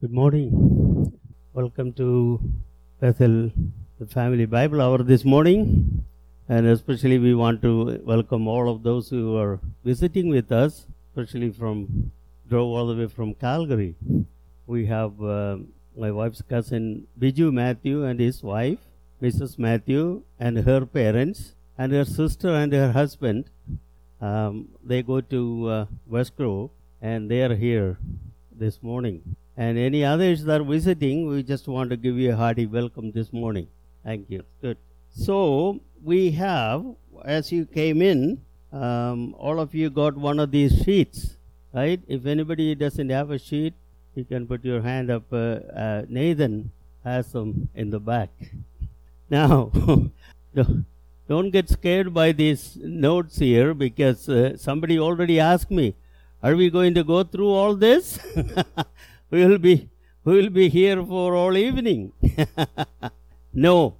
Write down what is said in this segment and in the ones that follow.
Good morning. Welcome to Bethel, the Family Bible Hour this morning. And especially we want to welcome all of those who are visiting with us, especially drove all the way from Calgary. We have my wife's cousin Biju Matthew and his wife, Mrs. Matthew, and her parents, and her sister and her husband. They go to West Grove, and they are here this morning. And any others that are visiting, we just want to give you a hearty welcome this morning. Thank you. Good. So we have, as you came in, all of you got one of these sheets, right? If anybody doesn't have a sheet, you can put your hand up. Nathan has some in the back. Now, don't get scared by these notes here, because somebody already asked me, are we going to go through all this? We will be here for all evening. No.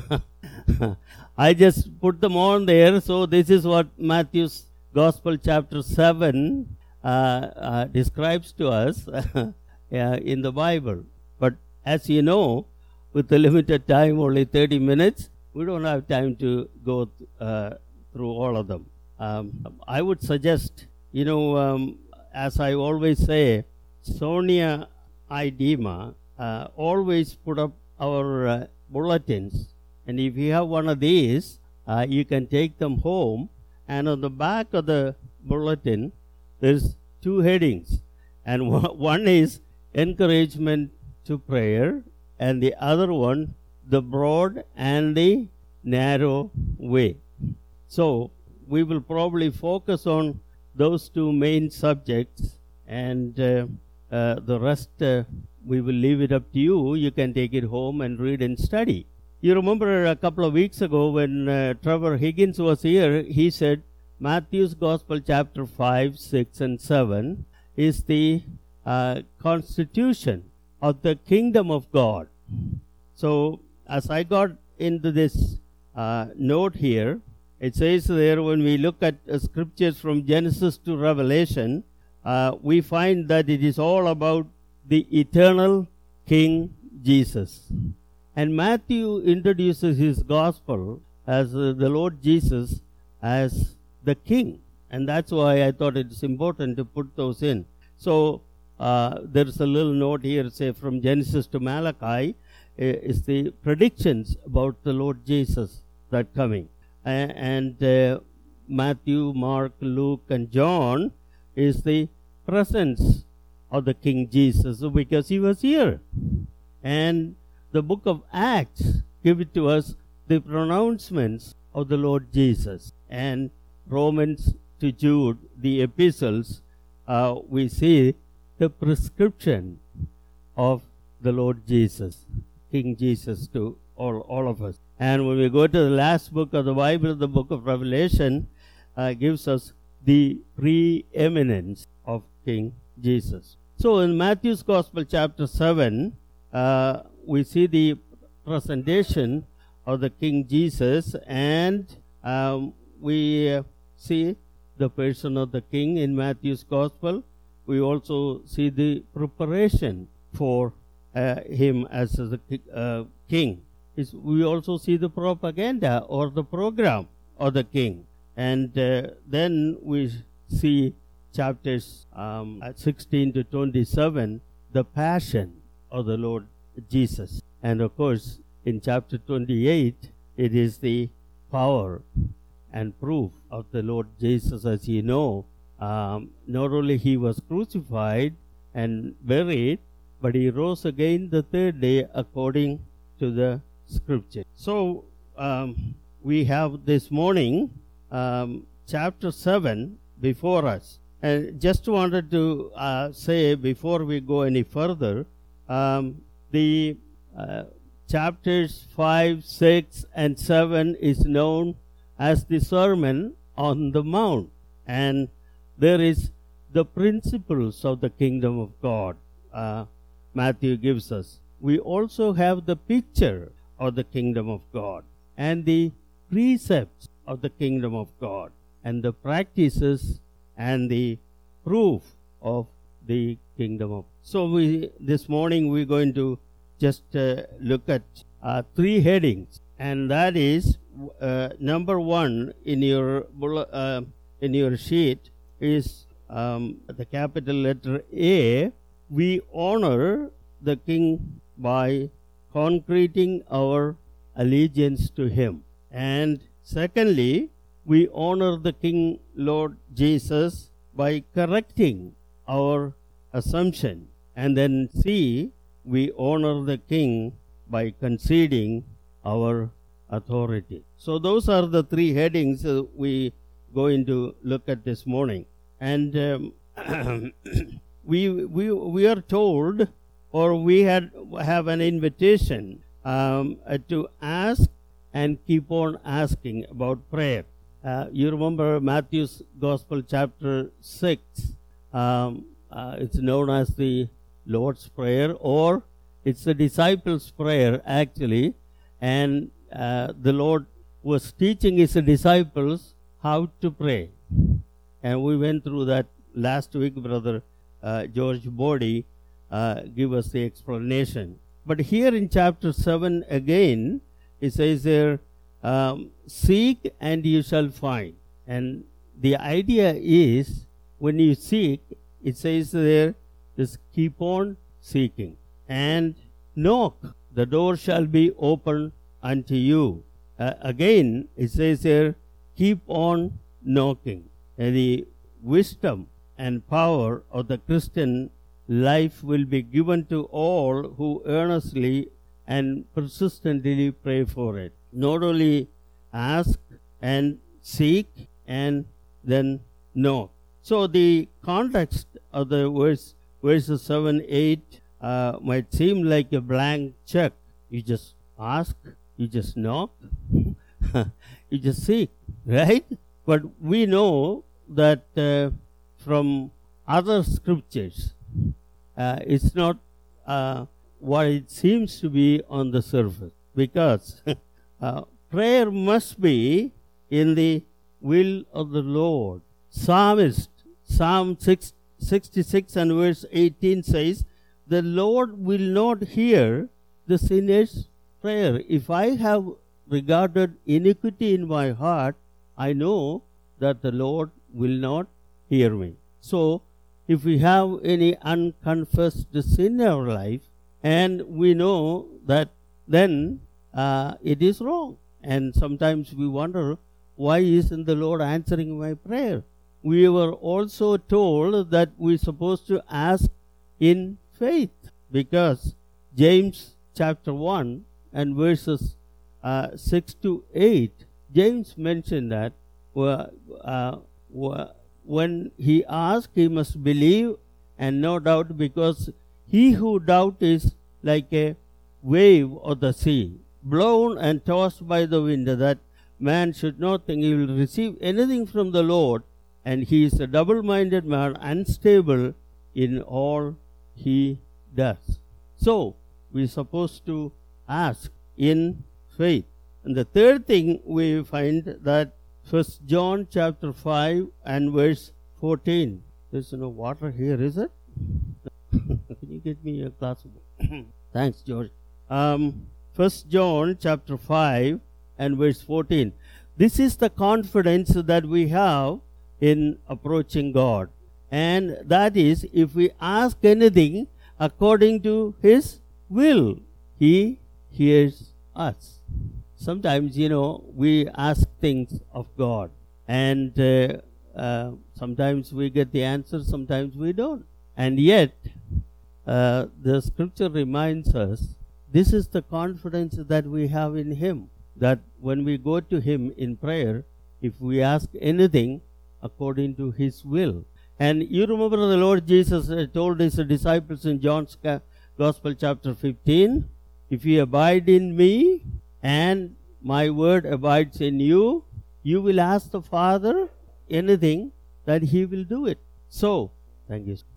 I just put them on there. So this is what Matthew's Gospel chapter 7 describes to us in the Bible. But as you know, with the limited time, only 30 minutes, we don't have time to go through all of them. I would suggest, as I always say, Sonia Idema always put up our bulletins, and if you have one of these, you can take them home, and on the back of the bulletin there's two headings, and one is encouragement to prayer, and the other one, the broad and the narrow way. So we will probably focus on those two main subjects, and the rest we will leave it up to you. You can take it home and read and study. You remember a couple of weeks ago when Trevor Higgins was here, he said Matthew's Gospel chapter 5, 6 and 7 is the constitution of the kingdom of God. So as I got into this note here, it says there, when we look at scriptures from Genesis to Revelation, we find that it is all about the eternal King Jesus. And Matthew introduces his gospel as the Lord Jesus as the King. And that's why I thought it's important to put those in. So there's a little note here, say from Genesis to Malachi, is the predictions about the Lord Jesus that coming. And Matthew, Mark, Luke, and John is the presence of the King Jesus, because he was here. And the book of Acts give it to us the pronouncements of the Lord Jesus. And Romans to Jude, the epistles, we see the prescription of the Lord Jesus, King Jesus, to all of us. And when we go to the last book of the Bible, the book of Revelation gives us the preeminence of King Jesus. So in Matthew's Gospel chapter 7, we see the presentation of the King Jesus, and we see the person of the King in Matthew's Gospel. We also see the preparation for him as the King. We also see the propaganda or the program of the King. And then we see chapters 16 to 27, the passion of the Lord Jesus. And of course, in chapter 28, it is the power and proof of the Lord Jesus. As you know, not only he was crucified and buried, but he rose again the third day according to the scripture. So we have this morning chapter 7 before us. And just wanted to say before we go any further, the chapters 5, 6 and 7 is known as the Sermon on the Mount. And there is the principles of the kingdom of God Matthew gives us. We also have the picture of the kingdom of God and the precepts of the kingdom of God and the practices and the proof of the kingdom of. So this morning we're going to just look at three headings, and that is number one in your sheet is the capital letter A. We honor the King by concreting our allegiance to Him. And secondly, we honor the King Lord Jesus by correcting our assumption. And then C, we honor the King by conceding our authority. So those are the three headings we going to look at this morning. And we are told, or we have an invitation to ask and keep on asking about prayer. You remember Matthew's Gospel chapter 6. It's known as the Lord's Prayer, or it's the disciples' prayer actually. And the Lord was teaching His disciples how to pray. And we went through that last week. Brother George Bodie give us the explanation. But here in chapter 7 again, it says there, seek and you shall find. And the idea is, when you seek, it says there, just keep on seeking. And knock, the door shall be opened unto you. Again, it says there, keep on knocking. And the wisdom and power of the Christian life will be given to all who earnestly and persistently pray for it. Not only ask and seek and then knock. So the context of the verses 7, 8 might seem like a blank check. You just ask, you just knock, you just seek, right? But we know that from other scriptures, it's not what it seems to be on the surface, because prayer must be in the will of the Lord. Psalmist, Psalm 66 and verse 18 says, the Lord will not hear the sinner's prayer. If I have regarded iniquity in my heart, I know that the Lord will not hear me. So, if we have any unconfessed sin in our life, and we know that, then it is wrong. And sometimes we wonder, why isn't the Lord answering my prayer? We were also told that we're supposed to ask in faith, because James chapter 1 and verses 6 to 8, James mentioned that when he asks, he must believe and no doubt, because he who doubts is like a wave of the sea, blown and tossed by the wind, that man should not think he will receive anything from the Lord, and he is a double-minded man, unstable in all he does. So, we're supposed to ask in faith. And the third thing we find that 1 John chapter 5 and verse 14. There's no water here, is it? Can you get me a glass of water? Thanks, George. 1 John chapter 5 and verse 14. This is the confidence that we have in approaching God. And that is, if we ask anything according to His will, He hears us. Sometimes, we ask things of God, and sometimes we get the answer, sometimes we don't. And yet, the scripture reminds us, this is the confidence that we have in Him, that when we go to Him in prayer, if we ask anything according to His will. And you remember the Lord Jesus told His disciples in John's Gospel chapter 15, if you abide in me and my word abides in you, you will ask the Father anything that He will do it. So, thank you.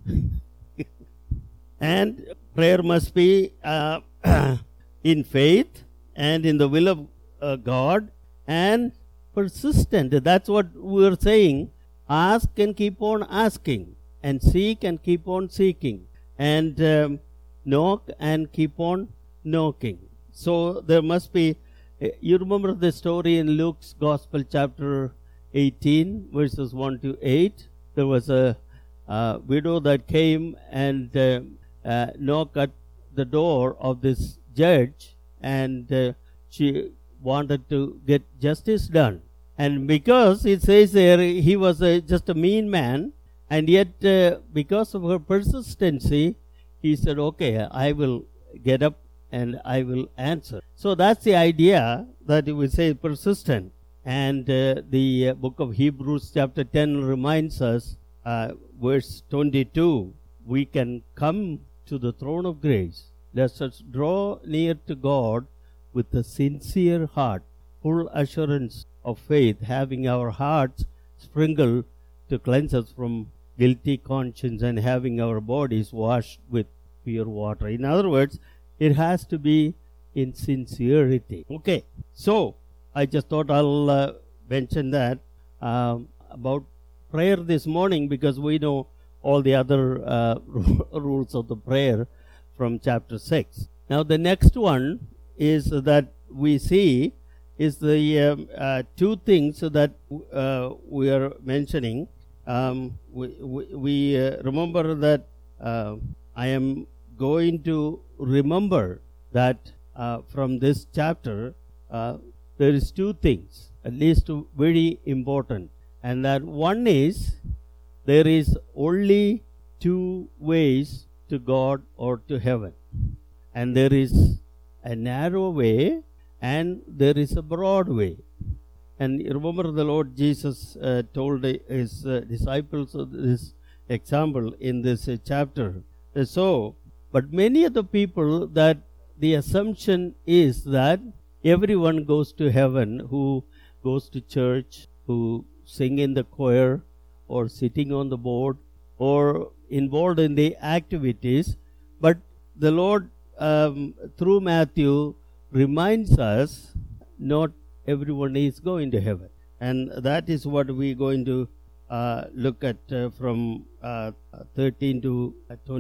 And prayer must be in faith and in the will of God and persistent. That's what we're saying. Ask and keep on asking. and seek and keep on seeking, and knock and keep on knocking. So there must be, you remember the story in Luke's Gospel, chapter 18, verses 1 to 8. There was a widow that came and knocked at the door of this judge, and she wanted to get justice done. And because it says there he was just a mean man, and yet because of her persistency, he said, okay, I will get up and I will answer. So that's the idea, that we say persistent. And the book of Hebrews chapter 10 reminds us, verse 22, we can come to the throne of grace. Let us draw near to God with a sincere heart, full assurance of faith, having our hearts sprinkled to cleanse us from guilty conscience, and having our bodies washed with pure water. In other words, it has to be in sincerity. Okay, so I just thought I'll mention that about prayer this morning, because we know all the other rules of the prayer from chapter 6. Now the next one is that we see is the two things that we are mentioning. We remember that I am going to remember that from this chapter there is two things, at least very important, and that one is there is only two ways to God or to heaven, and there is a narrow way and there is a broad way. And remember, the Lord Jesus told his disciples this example in this chapter. So, but many of the people, that the assumption is that everyone goes to heaven who goes to church, who sing in the choir, or sitting on the board, or involved in the activities. But the Lord, through Matthew, reminds us not everyone is going to heaven. And that is what we're going to look at from 13 to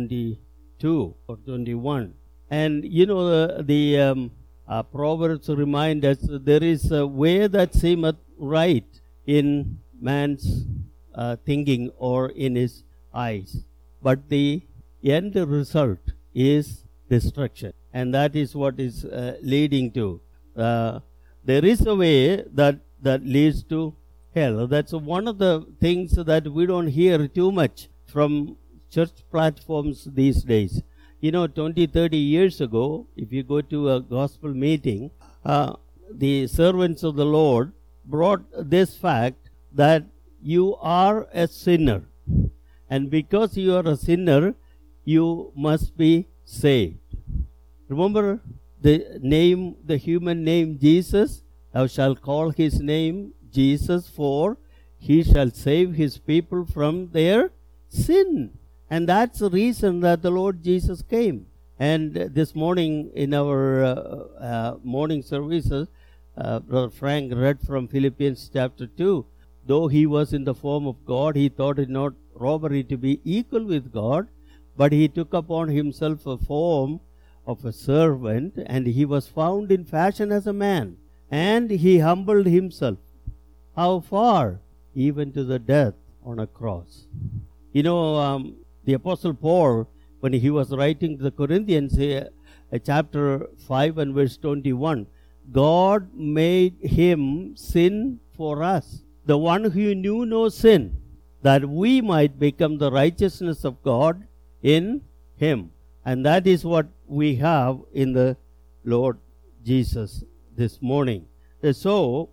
22 or 21. And you know, the Proverbs remind us there is a way that seemeth right in man's thinking or in his eyes, but the end result is destruction. And that is what is leading to. There is a way that leads to hell. That's one of the things that we don't hear too much from church platforms these days. You know, 20, 30 years ago, if you go to a gospel meeting, the servants of the Lord brought this fact that you are a sinner. And because you are a sinner, you must be saved. Remember the name, the human name Jesus? Thou shalt call his name Jesus, for he shall save his people from their sin. And that's the reason that the Lord Jesus came. And this morning in our morning services, Brother Frank read from Philippians chapter 2. Though he was in the form of God, he thought it not robbery to be equal with God, but he took upon himself a form of a servant, and he was found in fashion as a man, and he humbled himself. How far? Even to the death on a cross. You know, the Apostle Paul, when he was writing to the Corinthians, chapter 5 and verse 21, God made him sin for us, the one who knew no sin, that we might become the righteousness of God in him. And that is what we have in the Lord Jesus this morning. So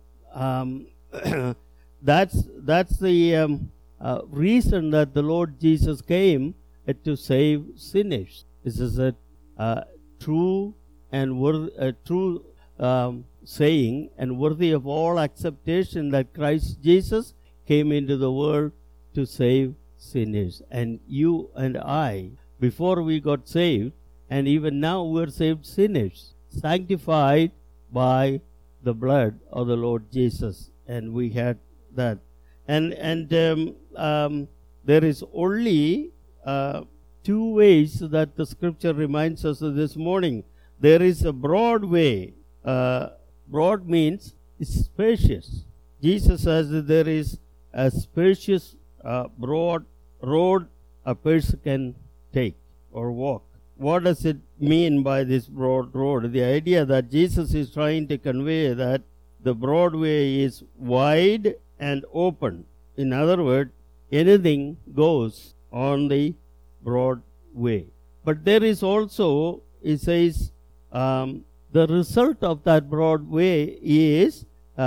that's the reason that the Lord Jesus came to save sinners. This is a true and true saying, and worthy of all acceptation, that Christ Jesus came into the world to save sinners. And you and I, before we got saved, and even now we're saved sinners, sanctified by the blood of the Lord Jesus. And we had that. And the there is only two ways that the scripture reminds us of this morning. There is a broad way. Broad means it's spacious. Jesus says that there is a spacious, broad road a person can take or walk. What does it mean by this broad road? The idea that Jesus is trying to convey that the broad way is wide and open. In other words, anything goes on the broad way. But there is also, he says, the result of that broad way is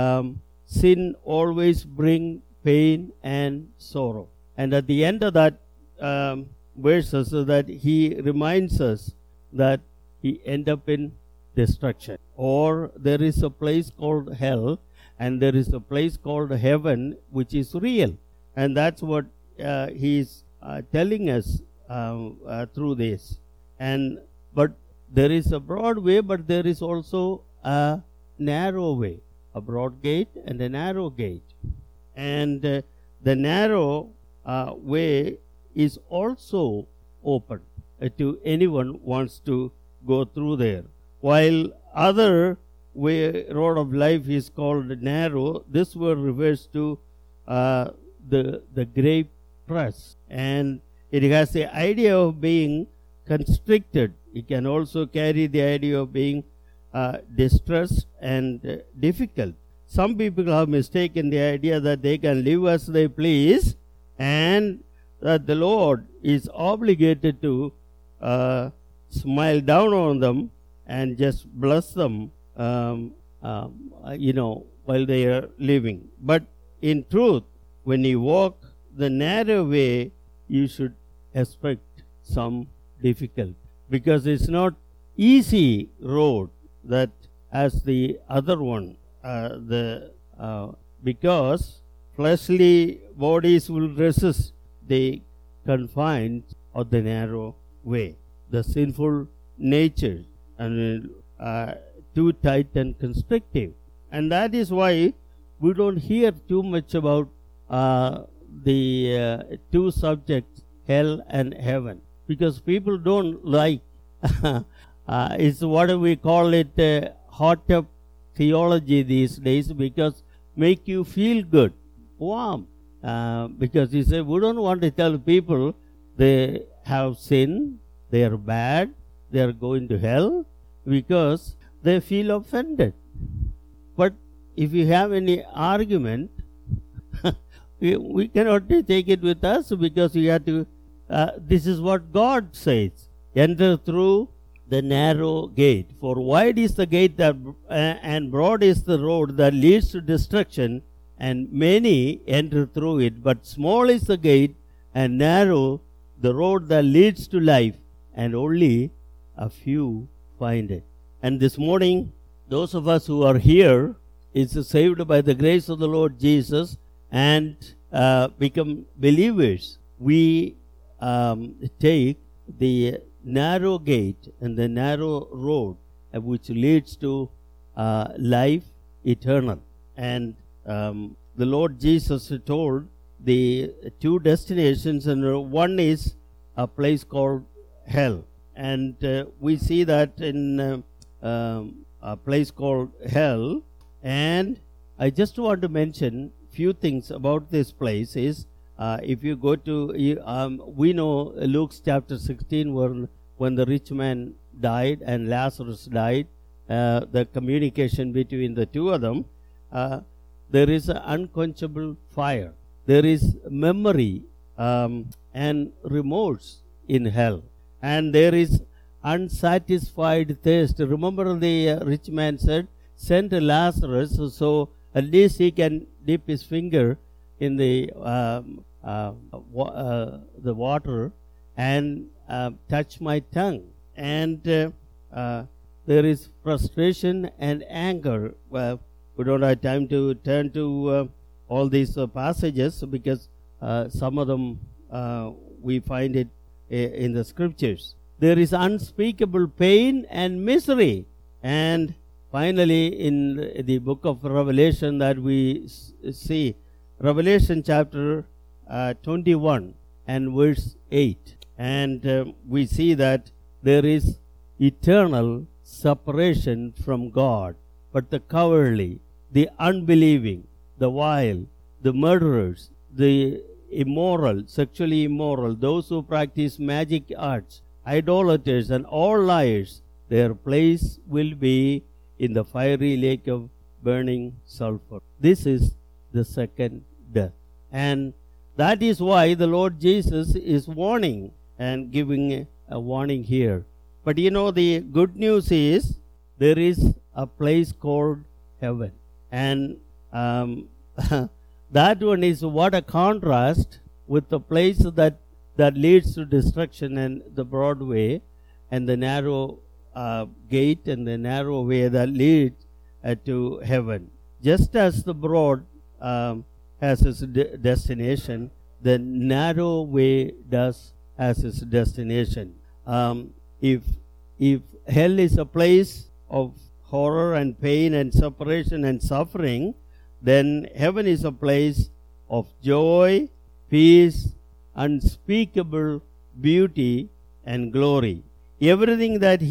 sin always bring pain and sorrow. And at the end of that verses, so that he reminds us that he end up in destruction. Or there is a place called hell, and there is a place called heaven, which is real. And that's what he is telling us through this. But there is a broad way, but there is also a narrow way, a broad gate and a narrow gate. And the narrow way is also open to anyone who wants to go through there. While other way, road of life is called narrow, this word refers to the grape press, and it has the idea of being constricted. It can also carry the idea of being distressed and difficult. Some people have mistaken the idea that they can live as they please, and that the Lord is obligated to smile down on them and just bless them, while they are living. But in truth, when you walk the narrow way, you should expect some difficulty, because it's not easy road that as the other one. Because fleshly bodies will resist the confines of the narrow way. The sinful nature and too tight and constrictive. And that is why we don't hear too much about the two subjects, hell and heaven, because people don't like it's what we call it hot tub theology these days, because make you feel good, warm, because you say we don't want to tell people they have sin, they are bad, they are going to hell, because they feel offended. But if you have any argument, we cannot take it with us, because we have to this is what God says: enter through the narrow gate, for wide is the gate that and broad is the road that leads to destruction, and many enter through it. But small is the gate and narrow the road that leads to life, and only a few find it. And this morning, those of us who are here is saved by the grace of the Lord Jesus and become believers. We take the narrow gate and the narrow road which leads to life eternal. And the Lord Jesus told the two destinations, and one is a place called hell. And we see that in a place called hell. And I just want to mention few things about this place. Is if you go to, we know Luke chapter 16, when the rich man died and Lazarus died, the communication between the two of them, there is an unquenchable fire. There is memory and remorse in hell. And there is unsatisfied thirst. Remember, the rich man said, send Lazarus so at least he can dip his finger in the water and touch my tongue. And there is frustration and anger. Well, we don't have time to turn to all these passages, because some of them we find it in the scriptures. There is unspeakable pain and misery. And finally, in the book of Revelation that we see, Revelation chapter 21, and verse 8. And we see that there is eternal separation from God. But the cowardly, the unbelieving, the vile, the murderers, the immoral, sexually immoral, those who practice magic arts, idolaters, and all liars, their place will be in the fiery lake of burning sulfur. This is the second death. And that is why the Lord Jesus is warning and giving a warning here. But the good news is there is a place called heaven. And that one is what a contrast with the place that leads to destruction and the broad way and the narrow gate and the narrow way that leads to heaven. Just as the broad has its destination, the narrow way does has its destination. If hell is a place of horror and pain and separation and suffering, then heaven is a place of joy, peace, unspeakable beauty and glory. Everything that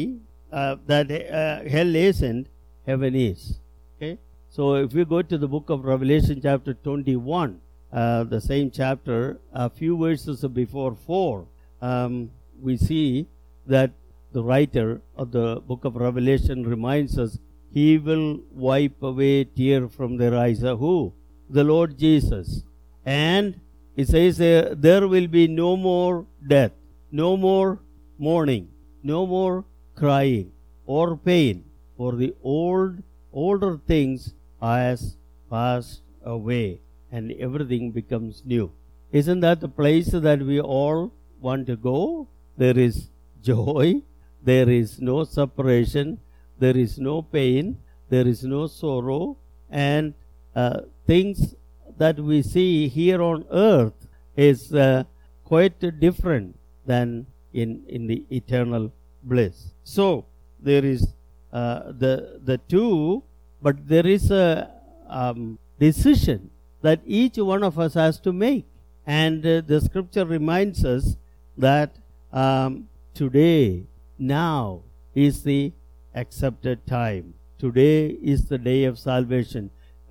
hell isn't, heaven is. Okay. So if we go to the book of Revelation chapter 21, the same chapter, a few verses before 4, we see that the writer of the book of Revelation reminds us, he will wipe away tears from their eyes. Who? The Lord Jesus. And it says there will be no more death, no more mourning, no more crying or pain, for the older things has passed away and everything becomes new. Isn't that the place that we all want to go? There is joy, there is no separation, there is no pain, there is no sorrow, and things that we see here on earth is quite different than in the eternal bliss. So there is the two, but there is a decision that each one of us has to make. And the scripture reminds us that today, now is the accepted time. Today is the day of salvation.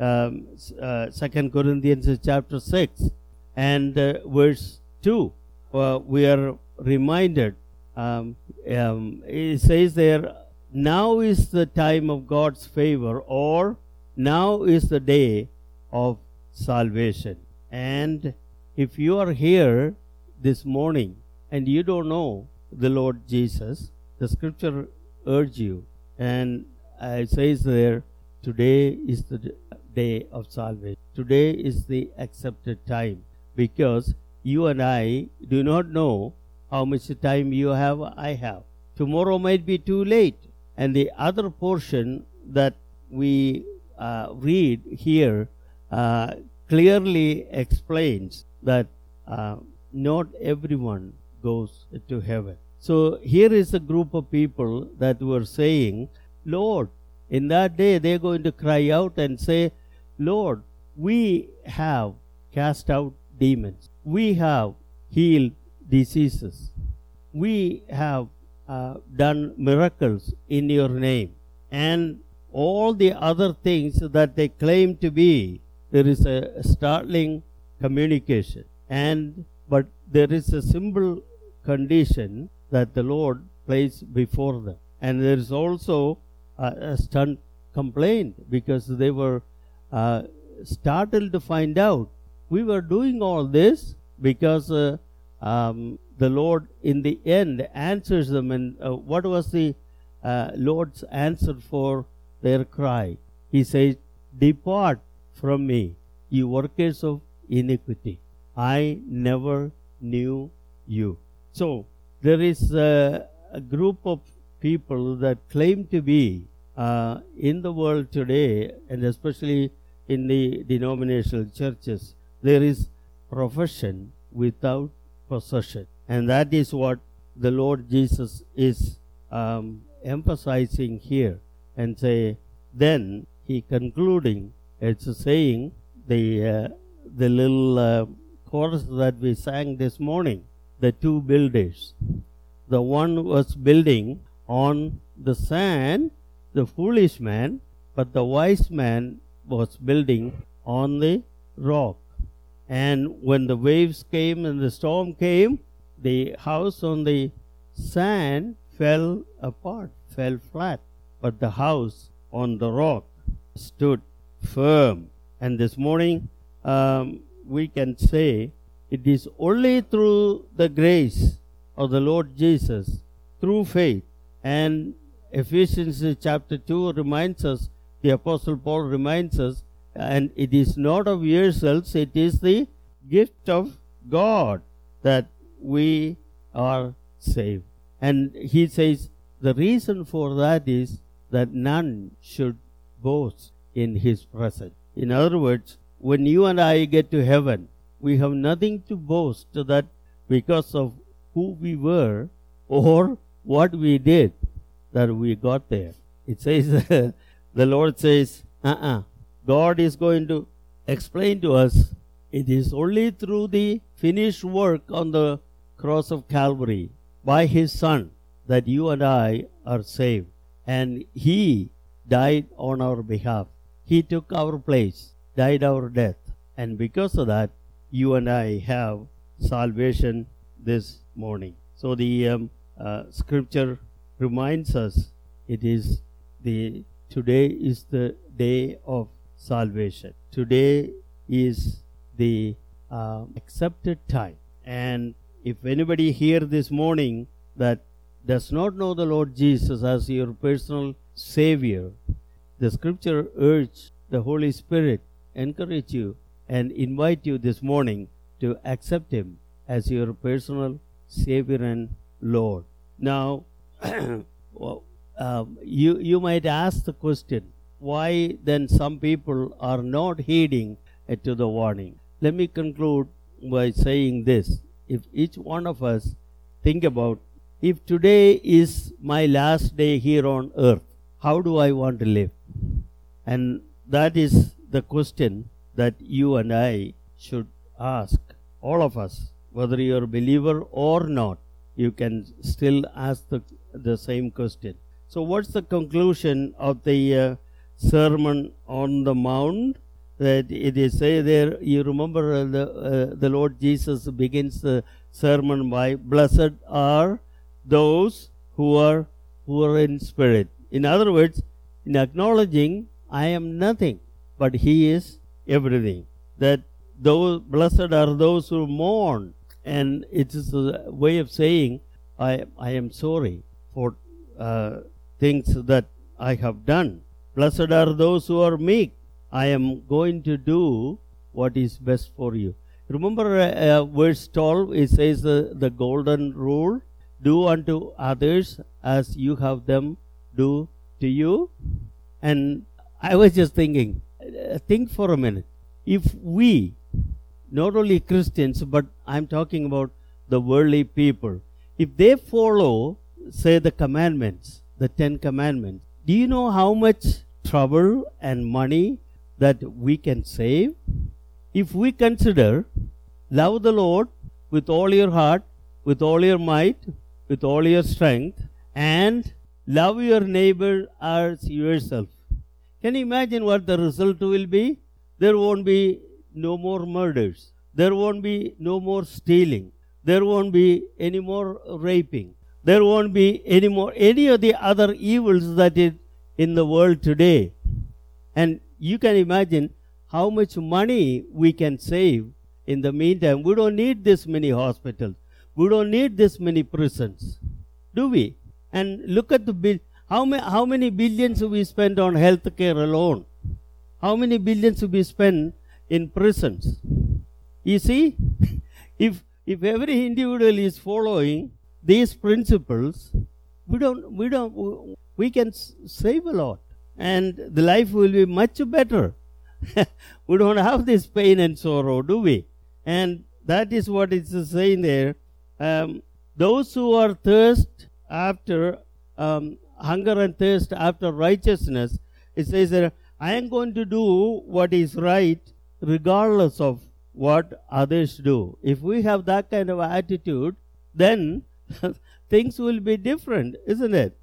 2 Corinthians chapter 6 and verse 2, we are reminded, it says there, now is the time of God's favor, or now is the day of salvation. And if you are here this morning and you don't know the Lord Jesus, the scripture urges you, and it says there, today is the day of salvation. Today is the accepted time, because you and I do not know how much time you have, I have. Tomorrow might be too late. And the other portion that we read here clearly explains that not everyone goes to heaven. So here is a group of people that were saying, Lord, in that day they're going to cry out and say, Lord, we have cast out demons. We have healed diseases. We have done miracles in your name. And all the other things that they claim to be, there is a startling communication. But there is a simple condition that the Lord placed before them. And there is also a stunned complaint, because they were startled to find out we were doing all this because the Lord in the end answers them. And what was the Lord's answer for their cry? He says, depart from me, you workers of iniquity. I never knew you. So there is a group of people that claim to be in the world today, and especially in the denominational churches, there is profession without possession. And that is what the Lord Jesus is emphasizing here. And say, then he concluding, it's saying the little chorus that we sang this morning, the two builders. The one was building on the sand, the foolish man, but the wise man was building on the rock. And when the waves came and the storm came, the house on the sand fell apart, fell flat, but the house on the rock stood firm. And this morning, we can say it is only through the grace of the Lord Jesus, through faith. And Ephesians chapter 2 reminds us, the Apostle Paul reminds us, and it is not of yourselves, it is the gift of God that we are saved. And he says the reason for that is that none should boast in his presence. In other words, when you and I get to heaven, we have nothing to boast that because of who we were or what we did that we got there. It says, the Lord says, God is going to explain to us, it is only through the finished work on the cross of Calvary by His Son that you and I are saved. And He died on our behalf. He took our place, died our death. And because of that, you and I have salvation this morning. So the scripture reminds us today is the day of salvation. Today is the accepted time. And if anybody here this morning that does not know the Lord Jesus as your personal Savior, the scripture urge the Holy Spirit encourage you and invite you this morning to accept Him as your personal Savior and Lord. Now, you might ask the question, why then some people are not heeding to the warning? Let me conclude by saying this. If each one of us think about, if today is my last day here on earth, how do I want to live? And that is the question that you and I should ask. All of us, whether you're a believer or not, you can still ask the same question. So what's the conclusion of the Sermon on the Mount? That it is say there, you remember the Lord Jesus begins the sermon by, blessed are those who are in spirit. In other words, in acknowledging I am nothing, but He is everything. That those blessed are those who mourn, and it is a way of saying I am sorry for things that I have done. Blessed are those who are meek. I am going to do what is best for you. Remember verse 12, it says the golden rule, do unto others as you have them do to you. And I was just thinking, think for a minute. If we, not only Christians, but I'm talking about the worldly people, if they follow, say, the commandments, the 10 commandments, do you know how much trouble and money that we can save? If we consider, love the Lord with all your heart, with all your might, with all your strength, and love your neighbor as yourself. Can you imagine what the result will be? There won't be no more murders. There won't be no more stealing. There won't be any more raping. There won't be any of the other evils that is in the world today. And you can imagine how much money we can save in the meantime. We don't need this many hospitals. We don't need this many prisons. Do we? And look at the bill. How many billions we spend on health care alone? How many billions we spend in prisons? You see, if every individual is following these principles, we can save a lot, and the life will be much better. We don't have this pain and sorrow, do we? And that is what it's saying there. Those who are thirst after hunger and thirst after righteousness, it says that I am going to do what is right regardless of what others do. If we have that kind of attitude, then things will be different, isn't it?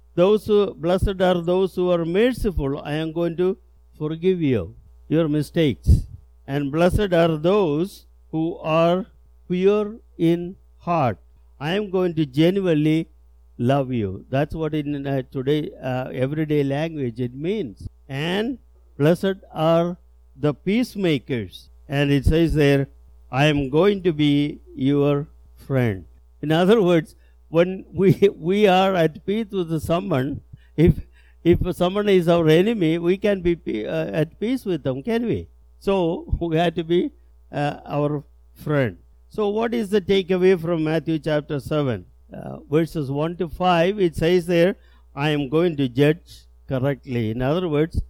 Blessed are those who are merciful. I am going to forgive you your mistakes. And blessed are those who are pure in heart. I am going to genuinely love you. That's what in today everyday language it means. And blessed are the peacemakers. And it says there, I am going to be your friend. In other words, when we are at peace with someone, if someone is our enemy, we can be at peace with them, can we? So we have to be our friend. So what is the takeaway from Matthew chapter 7? Verses 1 to 5, it says there, I am going to judge correctly. In other words,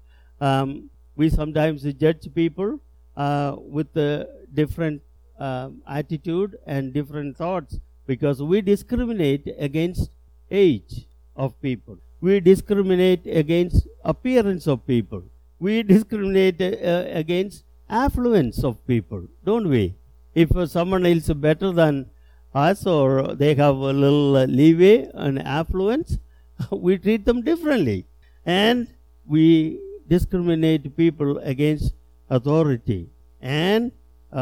we sometimes judge people with a different attitude and different thoughts, because we discriminate against age of people. We discriminate against appearance of people. We discriminate against affluence of people, don't we? If someone else is better than us, or they have a little leeway and affluence, we treat them differently. And we discriminate people against authority. And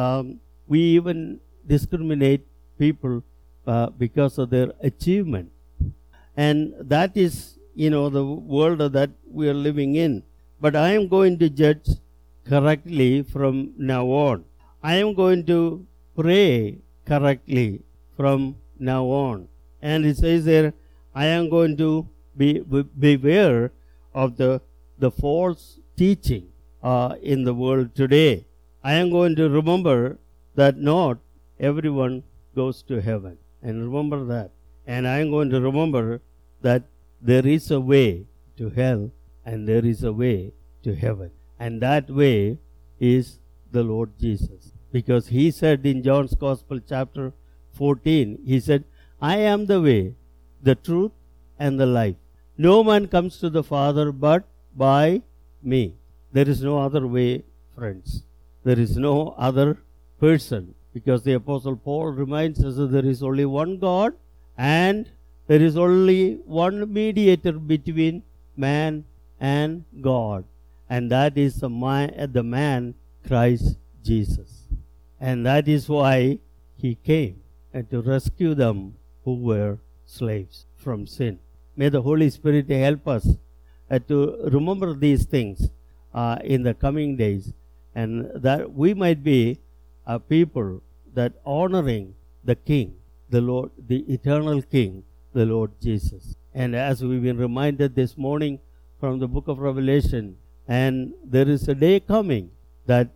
we even discriminate people because of their achievement. And that is, the world that we are living in. But I am going to judge correctly from now on. I am going to pray correctly from now on. And it says there, I am going to beware of the false teaching in the world today. I am going to remember that not everyone goes to heaven. And remember that. And I am going to remember that there is a way to hell and there is a way to heaven. And that way is the Lord Jesus. Because he said in John's Gospel chapter 14, he said, I am the way, the truth, and the life. No man comes to the Father but by me. There is no other way, friends. There is no other person. Because the Apostle Paul reminds us that there is only one God and there is only one mediator between man and God. And that is the man Christ Jesus. And that is why he came, and to rescue them who were slaves from sin. May the Holy Spirit help us to remember these things in the coming days, and that we might be a people that honoring the King, the Lord, the eternal King, the Lord Jesus. And as we've been reminded this morning from the book of Revelation, and there is a day coming that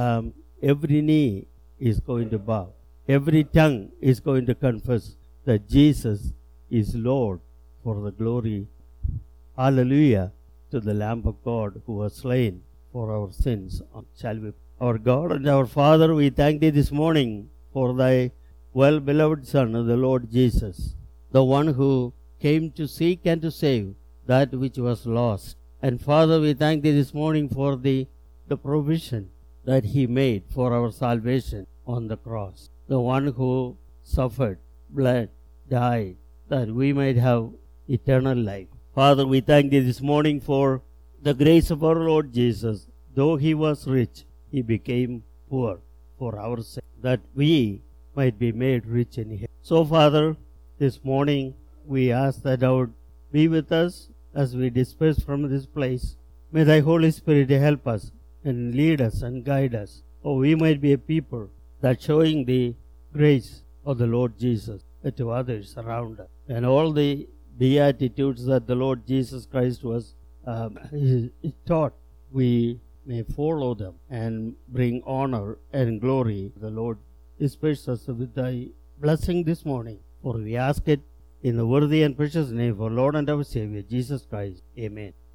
every knee is going to bow. Every tongue is going to confess that Jesus is Lord, for the glory, hallelujah, to the Lamb of God who was slain for our sins. Shall we? Our God and our Father, we thank Thee this morning for Thy well-beloved Son, the Lord Jesus, the one who came to seek and to save that which was lost. And Father, we thank Thee this morning for the provision that He made for our salvation on the cross. The one who suffered, bled, died, that we might have eternal life. Father, we thank Thee this morning for the grace of our Lord Jesus. Though He was rich, He became poor for our sake, that we might be made rich in Him. So, Father, this morning we ask that Thou would be with us as we disperse from this place. May Thy Holy Spirit help us and lead us and guide us. Oh, we might be a people that showing the grace of the Lord Jesus to others around us. And all the beatitudes that the Lord Jesus Christ was taught, we may follow them and bring honor and glory to the Lord. Disperse us with Thy blessing this morning. For we ask it in the worthy and precious name of our Lord and our Savior, Jesus Christ. Amen.